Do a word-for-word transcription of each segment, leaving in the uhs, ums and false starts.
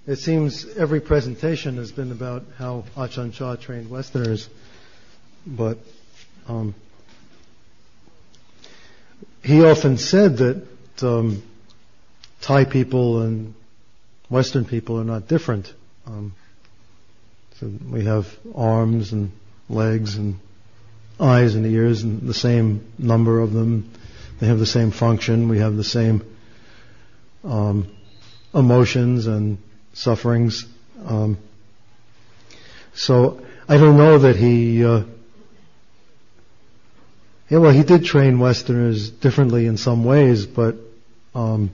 it seems every presentation has been about how Ajahn Chah trained Westerners, but um, he often said that um, Thai people and Western people are not different. Um, so we have arms and legs and eyes and ears and the same number of them. They have the same function. We have the same um, emotions and sufferings. Um, so I don't know that he. Uh, yeah, well, he did train Westerners differently in some ways, but um,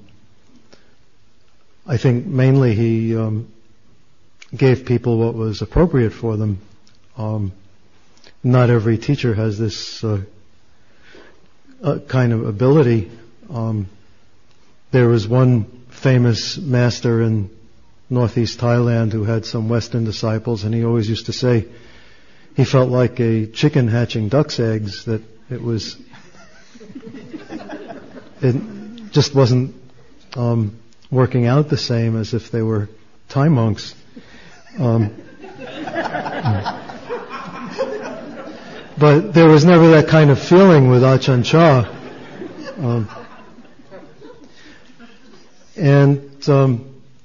I think mainly he um, gave people what was appropriate for them. Um, not every teacher has this uh, uh, kind of ability. Um, there was one famous master in northeast Thailand who had some Western disciples, and he always used to say he felt like a chicken hatching duck's eggs, that it was, it just wasn't um, working out the same as if they were Thai monks. Um, but there was never that kind of feeling with Ajahn Chah. Um, and um,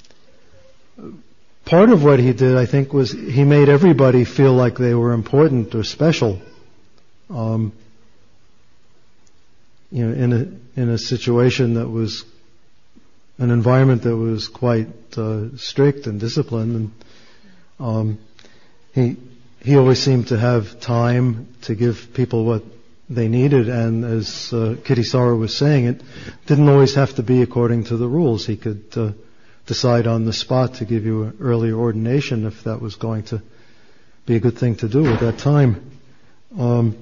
part of what he did, I think, was he made everybody feel like they were important or special. Um, you know, in a in a situation that was an environment that was quite uh, strict and disciplined, and um, he he always seemed to have time to give people what they needed. And as uh, Kittisaro was saying, it didn't always have to be according to the rules. He could uh, decide on the spot to give you an earlier ordination if that was going to be a good thing to do at that time. Um,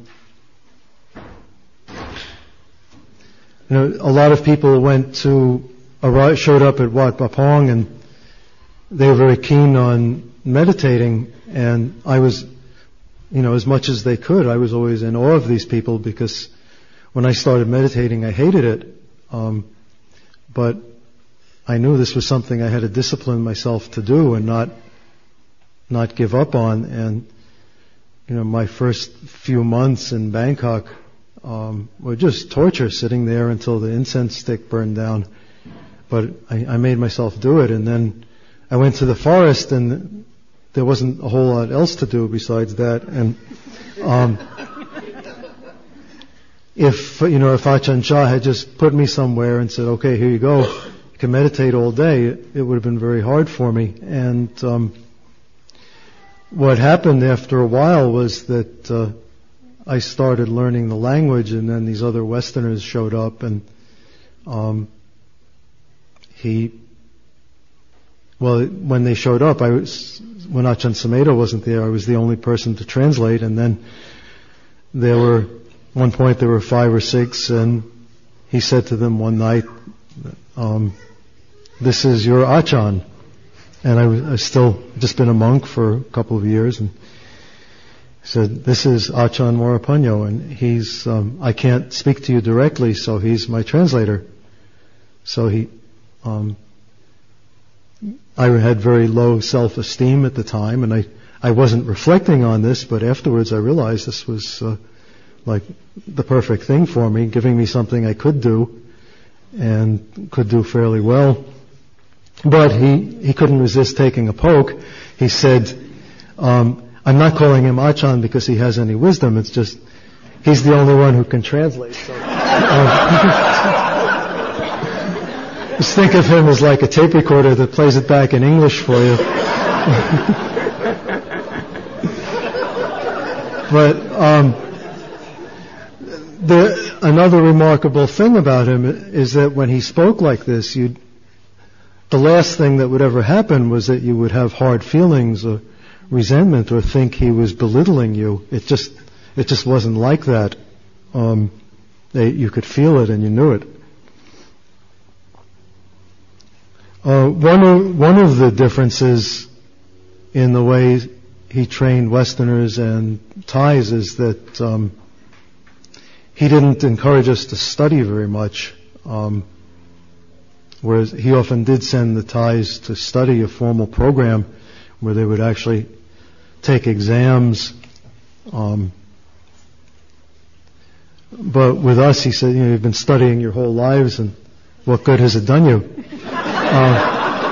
you know, a lot of people went to, showed up at Wat Bapong, and they were very keen on meditating, and I was, you know, as much as they could, I was always in awe of these people, because when I started meditating, I hated it. Um, but I knew this was something I had to discipline myself to do and not not give up on. And you know, my first few months in Bangkok um, were just torture, sitting there until the incense stick burned down. But I, I made myself do it, and then I went to the forest, and there wasn't a whole lot else to do besides that. And um, if you know, if Ajahn Chah had just put me somewhere and said, "Okay, here you go, you can meditate all day," it, it would have been very hard for me. And um, what happened after a while was that uh, I started learning the language, and then these other Westerners showed up, and um, he. Well, when they showed up, I was, when Ajahn Sumedho wasn't there, I was the only person to translate, and then there were, at one point there were five or six, and he said to them one night, um, "This is your Ajahn." And I was I still just been a monk for a couple of years, and he said, "This is Ajahn Morapanyo, and he's, um, I can't speak to you directly, so he's my translator." So he, um, I had very low self-esteem at the time, and I, I wasn't reflecting on this, but afterwards I realized this was uh, like the perfect thing for me, giving me something I could do and could do fairly well. But he, he couldn't resist taking a poke. He said, um, "I'm not calling him Ajahn because he has any wisdom, it's just he's the only one who can translate." So, um, just think of him as like a tape recorder that plays it back in English for you. But um, the, another remarkable thing about him is that when he spoke like this, you'd, the last thing that would ever happen was that you would have hard feelings or resentment or think he was belittling you. It just, it just wasn't like that. Um, they, you could feel it and you knew it. Uh, one of, one of the differences in the way he trained Westerners and Thais is that um, he didn't encourage us to study very much. Um, whereas he often did send the Thais to study a formal program where they would actually take exams. Um, but with us, he said, you know, you've been studying your whole lives, and what good has it done you? Uh,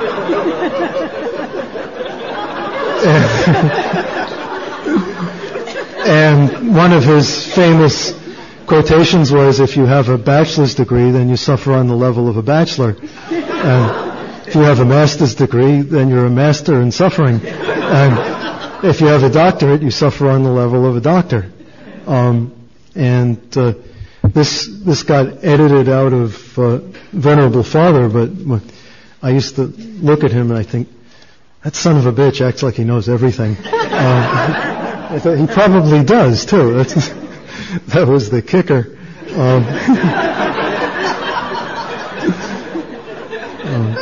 and one of his famous quotations was, if you have a bachelor's degree, then you suffer on the level of a bachelor. And if you have a master's degree, then you're a master in suffering. And if you have a doctorate, you suffer on the level of a doctor. Um, and uh, this this got edited out of uh, Venerable Father, but I used to look at him and I think, that son of a bitch acts like he knows everything. Uh, I thought he probably does too. That's, that was the kicker. Um, um,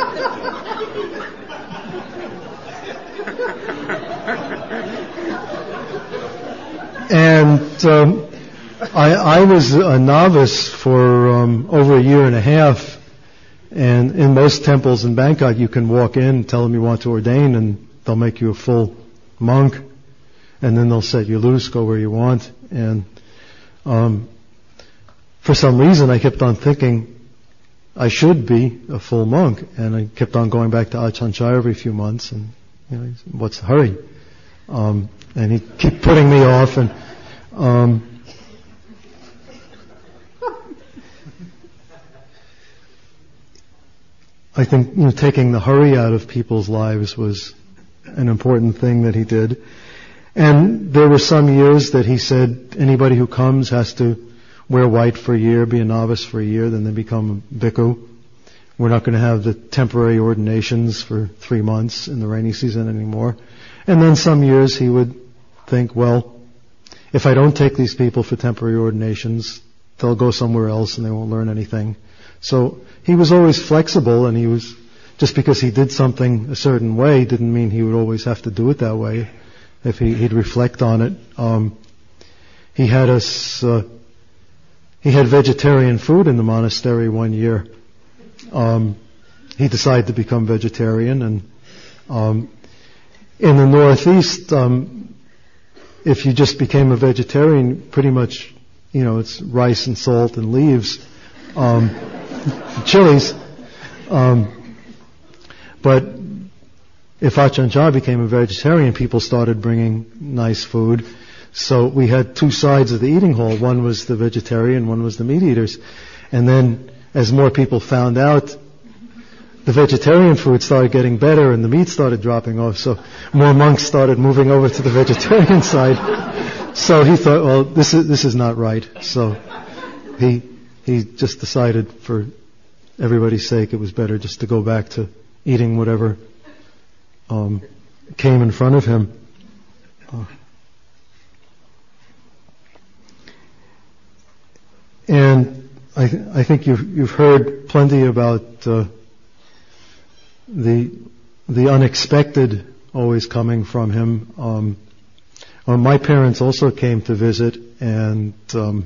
and um, I, I was a novice for um, over a year and a half. And in most temples in Bangkok, you can walk in, tell them you want to ordain, and they'll make you a full monk. And then they'll set you loose, go where you want. And um, for some reason, I kept on thinking I should be a full monk. And I kept on going back to Ajahn Chah every few months. And you know, he said, what's the hurry? Um, and he'd keep putting me off. And um, I think, you know, taking the hurry out of people's lives was an important thing that he did. And there were some years that he said anybody who comes has to wear white for a year, be a novice for a year, then they become a bhikkhu. We're not going to have the temporary ordinations for three months in the rainy season anymore. And then some years he would think, well, if I don't take these people for temporary ordinations, they'll go somewhere else and they won't learn anything. So he was always flexible, and he was, just because he did something a certain way didn't mean he would always have to do it that way. If he, he'd reflect on it. Um, he had us, uh, he had vegetarian food in the monastery one year. Um, he decided to become vegetarian, and um, in the Northeast, um, if you just became a vegetarian, pretty much, you know, it's rice and salt and leaves. Um, chilies. Um, but if Ajahn Chah became a vegetarian, people started bringing nice food. So we had two sides of the eating hall. One was the vegetarian, one was the meat eaters. And then as more people found out, the vegetarian food started getting better and the meat started dropping off. So more monks started moving over to the vegetarian side. So he thought, well, this is, this is not right. So he He just decided, for everybody's sake, it was better just to go back to eating whatever um, came in front of him. Uh, and I, th- I think you've, you've heard plenty about uh, the the unexpected always coming from him. Um, well, my parents also came to visit, and um,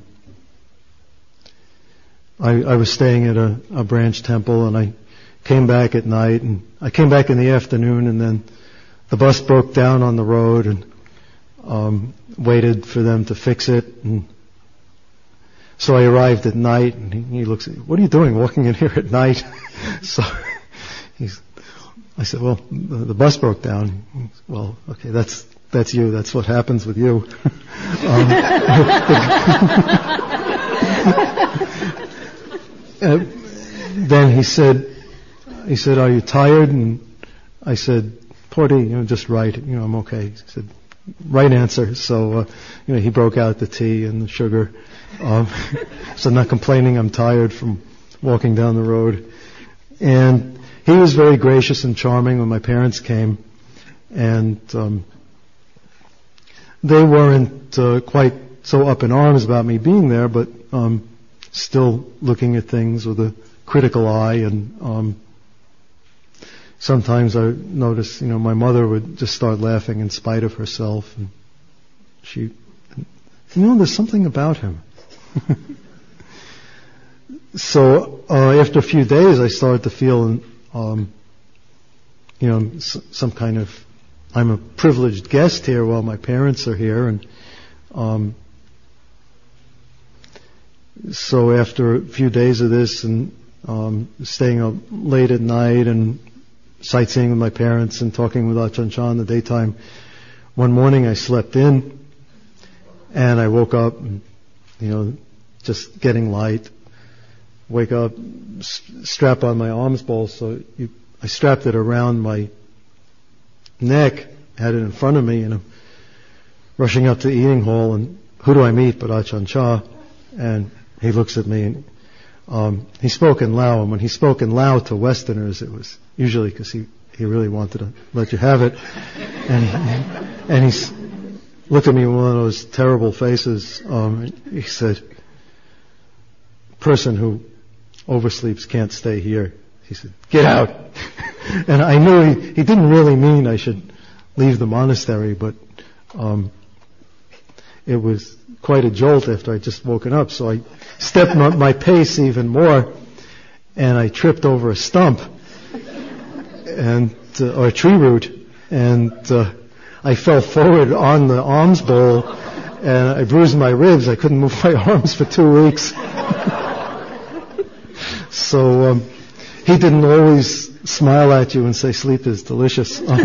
I, I was staying at a, a branch temple, and I came back at night, and I came back in the afternoon, and then the bus broke down on the road, and um, waited for them to fix it. And so I arrived at night, and he, he looks at me, what are you doing walking in here at night? So he's, I said, well, the, the bus broke down. Said, well, okay, that's that's you. That's what happens with you. um, Uh, then he said, he said, are you tired? And I said, Porty, you know, just right. You know, I'm okay. He said, right answer. So, uh, you know, he broke out the tea and the sugar. Um, so I'm not complaining. I'm tired from walking down the road. And he was very gracious and charming when my parents came. And um, they weren't uh, quite so up in arms about me being there, but um, still looking at things with a critical eye. And um, sometimes I noticed, you know, my mother would just start laughing in spite of herself, and she, you know, there's something about him. so uh, after a few days, I started to feel, um, you know, s- some kind of, I'm a privileged guest here while my parents are here, and um, so after a few days of this and um, staying up late at night and sightseeing with my parents and talking with Ajahn Chah in the daytime, one morning I slept in and I woke up, and, you know, just getting light. Wake up, s- strap on my alms bowl. So you, I strapped it around my neck, had it in front of me, and I'm rushing up to the eating hall, and who do I meet but Ajahn Chah? And he looks at me, and um, he spoke in Lao, and when he spoke in Lao to Westerners, it was usually because he, he really wanted to let you have it. And he, and he s- looked at me with one of those terrible faces. Um, he said, person who oversleeps can't stay here. He said, get out. And I knew he, he didn't really mean I should leave the monastery, but um, it was quite a jolt after I just woken up. So I stepped my, my pace even more, and I tripped over a stump and uh, or a tree root, and uh, I fell forward on the alms bowl, and I bruised my ribs. I couldn't move my arms for two weeks. So um, he didn't always smile at you and say, sleep is delicious. Um,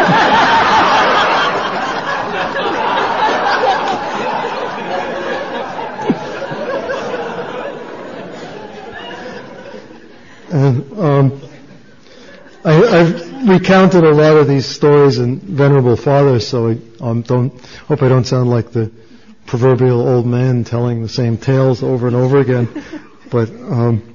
and um, I, I've recounted a lot of these stories in Venerable Father, so I um, don't hope I don't sound like the proverbial old man telling the same tales over and over again. But um,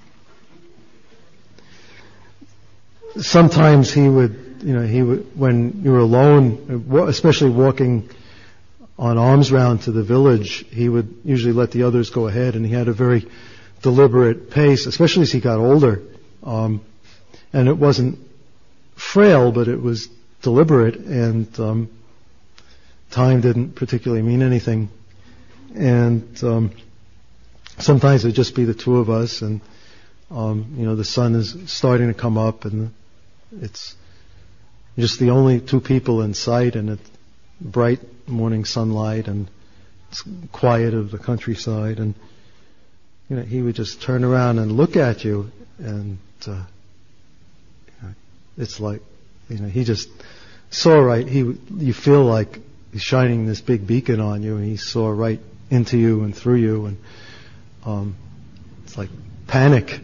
sometimes he would, you know, he would, when you were alone, especially walking on alms round to the village, he would usually let the others go ahead, and he had a very deliberate pace, especially as he got older. Um, and it wasn't frail, but it was deliberate, and um, time didn't particularly mean anything. And um, sometimes it'd just be the two of us, and um, you know, the sun is starting to come up, and it's just the only two people in sight, and it's bright morning sunlight, and it's quiet of the countryside, and you know, he would just turn around and look at you, and uh, you know, it's like, you know, he just saw right. He, you feel like he's shining this big beacon on you, and he saw right into you and through you, and um, it's like panic.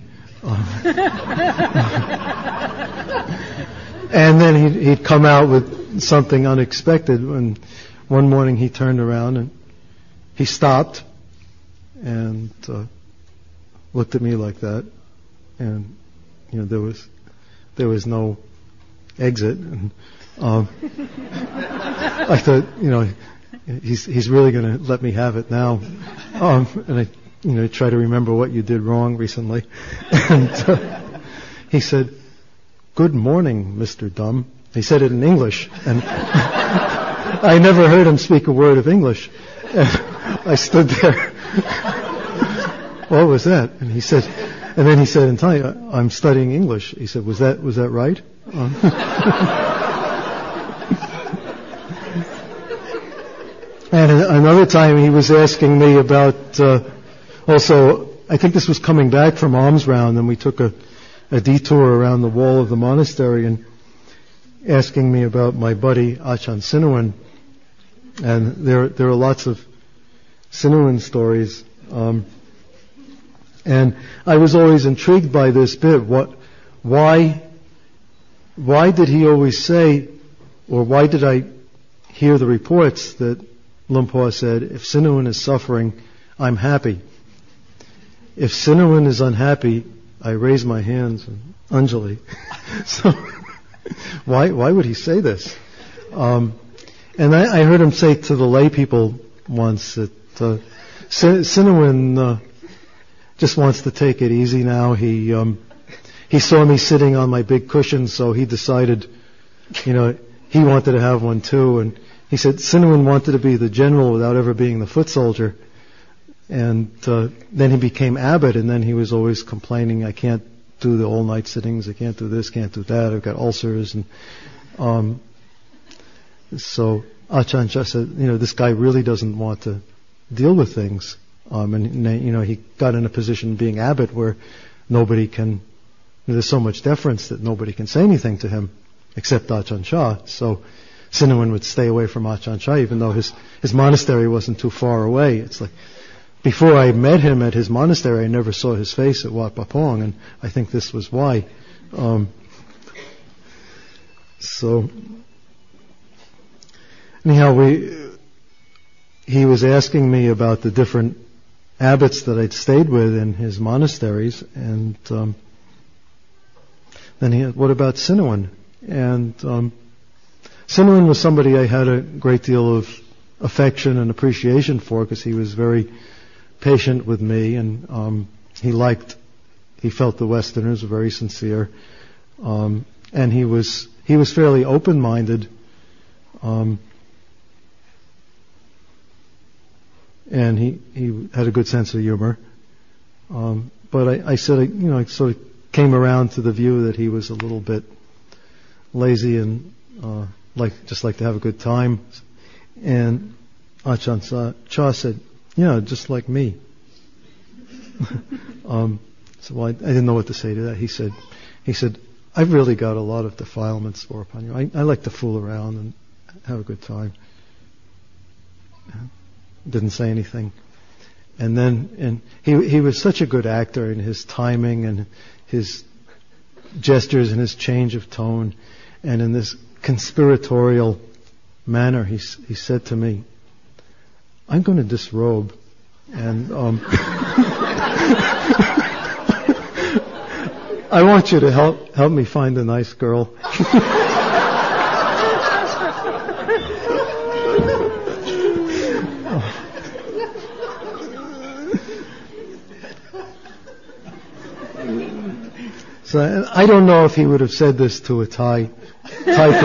And then he'd, he'd come out with something unexpected. And one morning he turned around and he stopped and uh, looked at me like that, and you know, there was there was no exit. And um, I thought, you know, he's he's really going to let me have it now. Um, and I, you know, try to remember what you did wrong recently. And uh, he said, "Good morning, Mister Dumb." He said it in English, and I never heard him speak a word of English. And I stood there. What was that? And he said, and then he said in Thai, "I'm studying English." He said, "Was that was that right?" Um, and another time he was asking me about. Uh, Also, I think this was coming back from alms round, and we took a, a detour around the wall of the monastery, and asking me about my buddy Ajahn Sinuan. And there there are lots of Sinuan stories. Um, and I was always intrigued by this bit. What, why, why did he always say, or why did I hear the reports that Luang Por said, if Sinuan is suffering, I'm happy. If Sinuan is unhappy, I raise my hands and Anjali. So, why why would he say this? Um, and I, I heard him say to the lay people once that uh, Sinuan uh, just wants to take it easy now. He um, he saw me sitting on my big cushion, so he decided, you know, he wanted to have one too. And he said Sinuan wanted to be the general without ever being the foot soldier. And uh, then he became abbot, and then he was always complaining, I can't do the all-night sittings, I can't do this, can't do that, I've got ulcers. And um, so Ajahn Chah said, you know, this guy really doesn't want to deal with things. Um, and, you know, he got in a position being abbot where nobody can, there's so much deference that nobody can say anything to him except Ajahn Chah. So Sinuan would stay away from Ajahn Chah even though his, his monastery wasn't too far away. It's like, before I met him at his monastery, I never saw his face at Wat Pah, and I think this was why. Um, so, anyhow, we, he was asking me about the different abbots that I'd stayed with in his monasteries, and um, then he had, what about Sinuan? And um, Sinuan was somebody I had a great deal of affection and appreciation for because he was very patient with me, and um, he liked, he felt the Westerners were very sincere, um, and he was he was fairly open-minded, um, and he he had a good sense of humor. Um, but I, I said, you know, I sort of came around to the view that he was a little bit lazy and uh, like just like to have a good time, and Ajahn Chah said, yeah, just like me. um, so well, I, I didn't know what to say to that. He said, he said, I've really got a lot of defilements for upon you. I, I like to fool around and have a good time. Didn't say anything. And then, and he he was such a good actor in his timing and his gestures and his change of tone, and in this conspiratorial manner, he he said to me, I'm going to disrobe, and um, I want you to help help me find a nice girl. So I don't know if he would have said this to a Thai Thai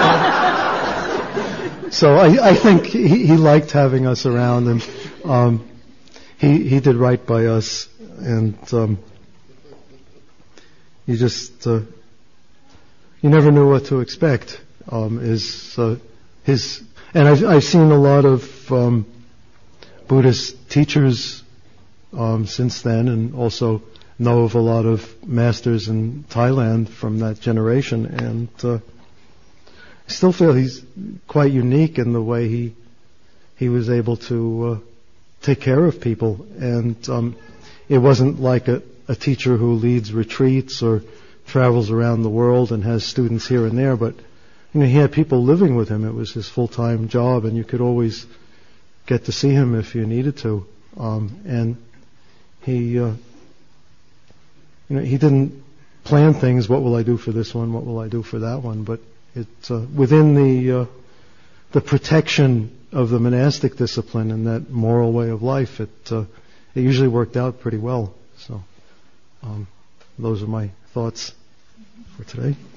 person. So I, I think he, he liked having us around, and um, he he did right by us, and um, you just uh, you never knew what to expect. Um, is uh, his and I've I've seen a lot of um, Buddhist teachers um, since then, and also know of a lot of masters in Thailand from that generation, and uh, I still feel he's quite unique in the way he he was able to uh, take care of people. And um, it wasn't like a, a teacher who leads retreats or travels around the world and has students here and there, but you know, he had people living with him. It was his full-time job, and you could always get to see him if you needed to. Um, and he, uh, you know, he didn't plan things. What will I do for this one? What will I do for that one? But it uh, within the uh, the protection of the monastic discipline and that moral way of life, it uh, it usually worked out pretty well. So um, those are my thoughts for today.